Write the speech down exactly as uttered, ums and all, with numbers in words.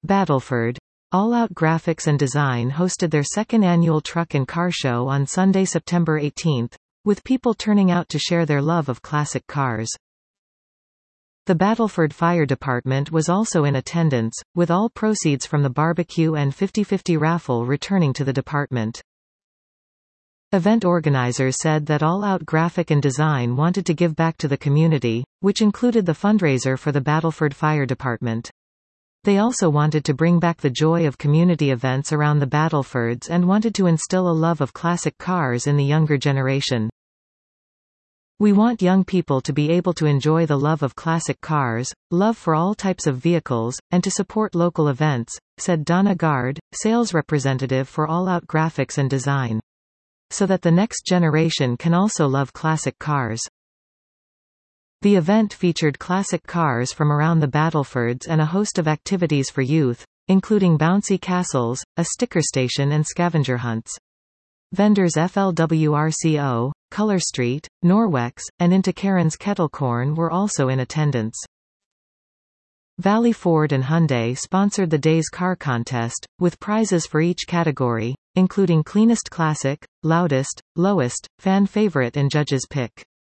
Battleford. All Out Graphics and Design hosted their second annual truck and car show on Sunday, September eighteenth, with people turning out to share their love of classic cars. The Battleford Fire Department was also in attendance, with all proceeds from the barbecue and fifty fifty raffle returning to the department. Event organizers said that All Out Graphic and Design wanted to give back to the community, which included the fundraiser for the Battleford Fire Department. They also wanted to bring back the joy of community events around the Battlefords and wanted to instill a love of classic cars in the younger generation. "We want young people to be able to enjoy the love of classic cars, love for all types of vehicles, and to support local events," said Donna Gard, sales representative for All Out Graphics and Design. "So that the next generation can also love classic cars." The event featured classic cars from around the Battlefords and a host of activities for youth, including bouncy castles, a sticker station and scavenger hunts. Vendors F L W R C O, Color Street, Norwex, and Into Karen's Kettlecorn were also in attendance. Valley Ford and Hyundai sponsored the day's car contest, with prizes for each category, including Cleanest Classic, Loudest, Lowest, Fan Favorite and Judge's Pick.